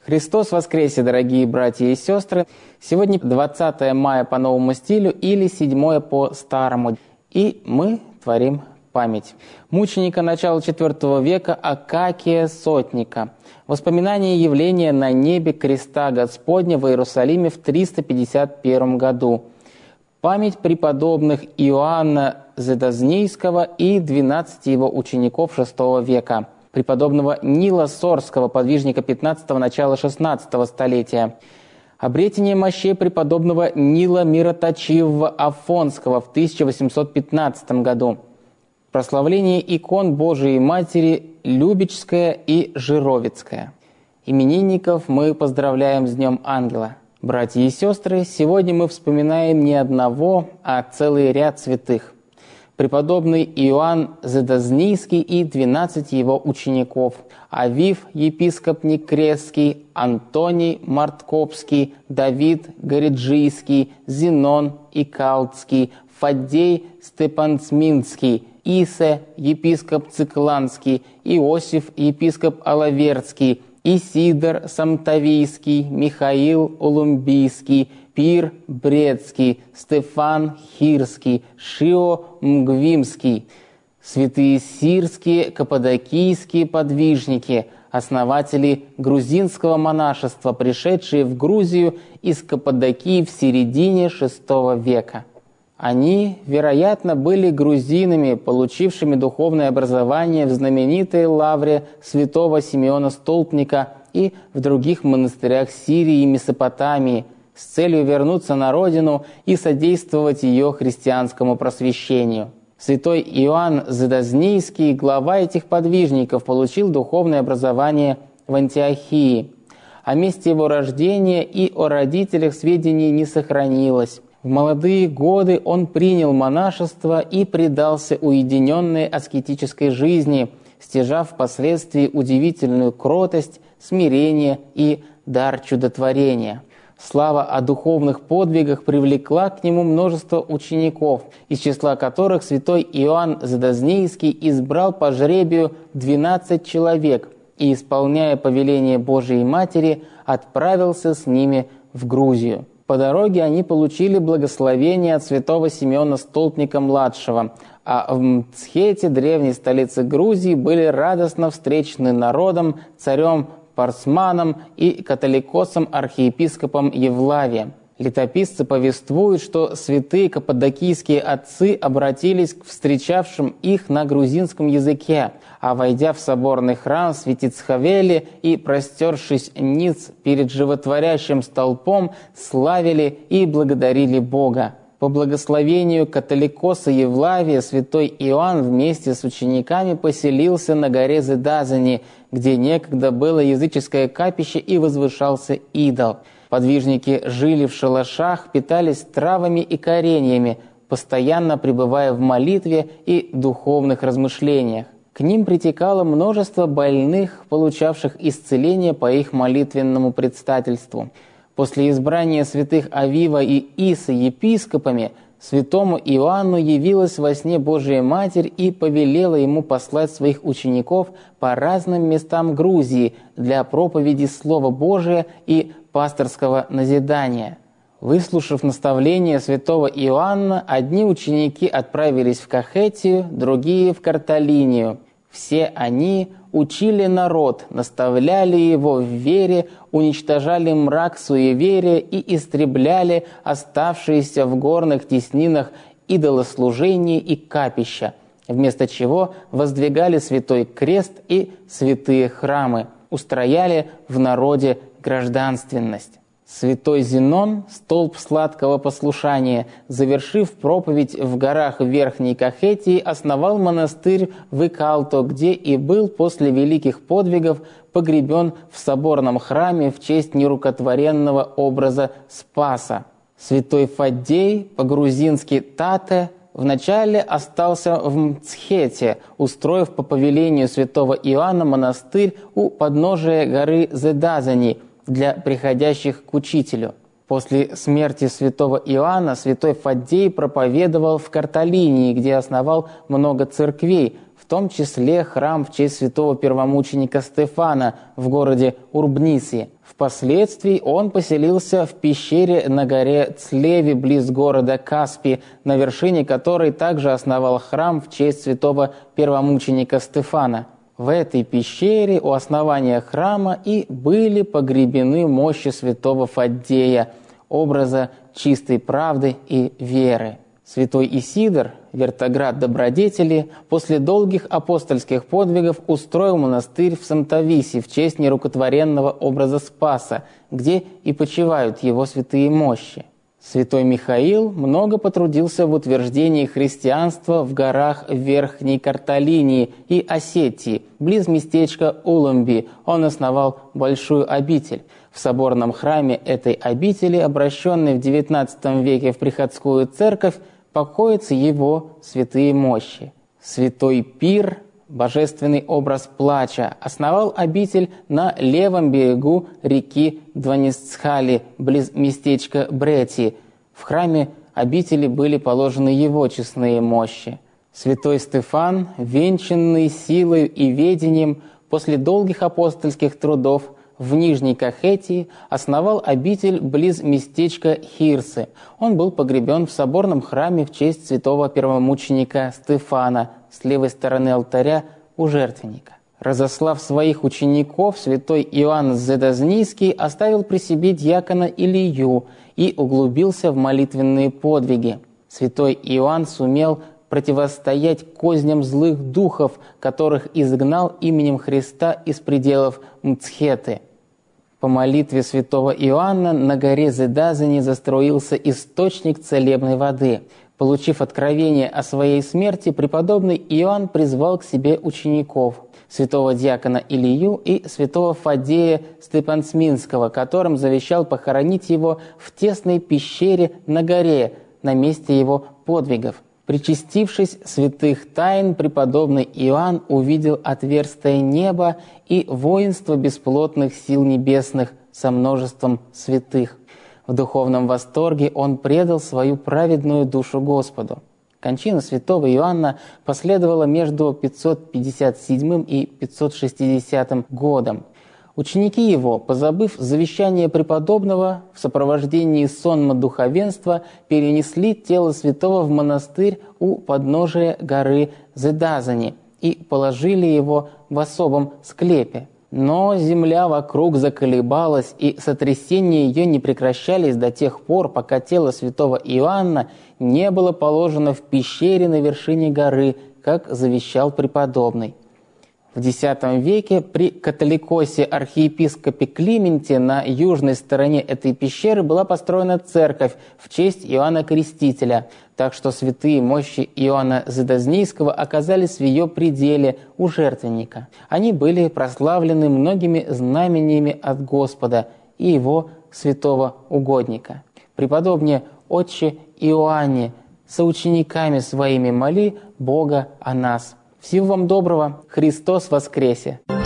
Христос воскресе, дорогие братья и сестры! Сегодня 20 мая по новому стилю или 7 по старому. И мы творим память мученика начала IV века Акакия Сотника. Воспоминание явления на небе креста Господня в Иерусалиме в 351 году. Память преподобных Иоанна Зедазнийского и 12 его учеников VI века. Преподобного Нила Сорского, подвижника 15-го, начала 16 столетия. Обретение мощей преподобного Нила Мироточивого Афонского в 1815 году. Прославление икон Божией Матери Любечская и Жировицкая. Именинников мы поздравляем с Днем Ангела. Братья и сестры, сегодня мы вспоминаем не одного, а целый ряд святых. Преподобный Иоанн Зедазнийский и 12 его учеников, Авив, епископ Некресский, Антоний Марткопский, Давид Гориджийский, Зенон Икалтский, Фаддей Степансминский, Исе, епископ Цикланский, Иосиф, епископ Алаверский, Исидор Самтавийский, Михаил Улумбийский, Пир Брецкий, Стефан Хирский, Шио Мгвимский, святые сирские, каппадокийские подвижники, основатели грузинского монашества, пришедшие в Грузию из Каппадокии в середине VI века. Они, вероятно, были грузинами, получившими духовное образование в знаменитой лавре святого Симеона Столпника и в других монастырях Сирии и Месопотамии, с целью вернуться на родину и содействовать ее христианскому просвещению. Святой Иоанн Зедазнийский, глава этих подвижников, получил духовное образование в Антиохии. О месте его рождения и о родителях сведений не сохранилось. В молодые годы он принял монашество и предался уединенной аскетической жизни, стяжав впоследствии удивительную кротость, смирение и дар чудотворения. Слава о духовных подвигах привлекла к нему множество учеников, из числа которых святой Иоанн Зедазнийский избрал по жребию 12 человек и, исполняя повеление Божией Матери, отправился с ними в Грузию. По дороге они получили благословение от святого Симеона Столпника-младшего, а в Мцхете, древней столице Грузии, были радостно встречены народом, царем Парсманом и католикосом-архиепископом Евлавием. Летописцы повествуют, что святые каппадокийские отцы обратились к встречавшим их на грузинском языке, а войдя в соборный храм Святицховели и простершись ниц перед животворящим столпом, славили и благодарили Бога. По благословению католикоса Евлавия святой Иоанн вместе с учениками поселился на горе Зедазани, где некогда было языческое капище и возвышался идол. Подвижники жили в шалашах, питались травами и кореньями, постоянно пребывая в молитве и духовных размышлениях. К ним притекало множество больных, получавших исцеление по их молитвенному предстательству. После избрания святых Авива и Исы епископами, святому Иоанну явилась во сне Божия Матерь и повелела ему послать своих учеников по разным местам Грузии для проповеди Слова Божия и пасторского назидания. Выслушав наставление святого Иоанна, одни ученики отправились в Кахетию, другие в Карталинию. Все они учили народ, наставляли его в вере, уничтожали мрак суеверия и истребляли оставшиеся в горных теснинах идолослужения и капища, вместо чего воздвигали святой крест и святые храмы, устрояли в народе гражданственность. Святой Зенон, столб сладкого послушания, завершив проповедь в горах Верхней Кахетии, основал монастырь в Икалто, где и был после великих подвигов погребен в соборном храме в честь нерукотворенного образа Спаса. Святой Фаддей, по-грузински Тате, вначале остался в Мцхете, устроив по повелению святого Иоанна монастырь у подножия горы Зедазани для приходящих к учителю. После смерти святого Иоанна святой Фаддей проповедовал в Карталинии, где основал много церквей, в том числе храм в честь святого первомученика Стефана в городе Урбниси. Впоследствии он поселился в пещере на горе Цлеви близ города Каспи, на вершине которой также основал храм в честь святого первомученика Стефана. В этой пещере у основания храма и были погребены мощи святого Фаддея, образа чистой правды и веры. Святой Исидор, вертоград добродетели, после долгих апостольских подвигов устроил монастырь в Сантависе в честь нерукотворенного образа Спаса, где и почивают его святые мощи. Святой Михаил много потрудился в утверждении христианства в горах Верхней Карталинии и Осетии. Близ местечка Улумби он основал большую обитель. В соборном храме этой обители, обращенной в XIX веке в приходскую церковь, покоятся его святые мощи. Святой Пир, божественный образ плача, основал обитель на левом берегу реки Дванисцхали, близ местечка Брети. В храме обители были положены его честные мощи. Святой Стефан, венчанный силой и ведением, после долгих апостольских трудов в Нижней Кахетии основал обитель близ местечка Хирсы. Он был погребен в соборном храме в честь святого первомученика Стефана с левой стороны алтаря у жертвенника. Разослав своих учеников, святой Иоанн Зедознийский оставил при себе диакона Илию и углубился в молитвенные подвиги. Святой Иоанн сумел противостоять козням злых духов, которых изгнал именем Христа из пределов Мцхеты. По молитве святого Иоанна на горе Зедазани заструился источник целебной воды. Получив откровение о своей смерти, преподобный Иоанн призвал к себе учеников, святого диакона Илию и святого Фаддея Степансминского, которым завещал похоронить его в тесной пещере на горе, на месте его подвигов. Причастившись святых тайн, преподобный Иоанн увидел отверстие неба и воинство бесплотных сил небесных со множеством святых. В духовном восторге он предал свою праведную душу Господу. Кончина святого Иоанна последовала между 557 и 560 годом. Ученики его, позабыв завещание преподобного, в сопровождении сонма духовенства перенесли тело святого в монастырь у подножия горы Зедазани и положили его в особом склепе. Но земля вокруг заколебалась, и сотрясения ее не прекращались до тех пор, пока тело святого Иоанна не было положено в пещере на вершине горы, как завещал преподобный. В X веке при католикосе архиепископе Клименте на южной стороне этой пещеры была построена церковь в честь Иоанна Крестителя, так что святые мощи Иоанна Зедознийского оказались в ее пределе у жертвенника. Они были прославлены многими знамениями от Господа и его святого угодника. Преподобнее Отче Иоанне, соучениками своими моли Бога о нас. Всего вам доброго! Христос воскресе!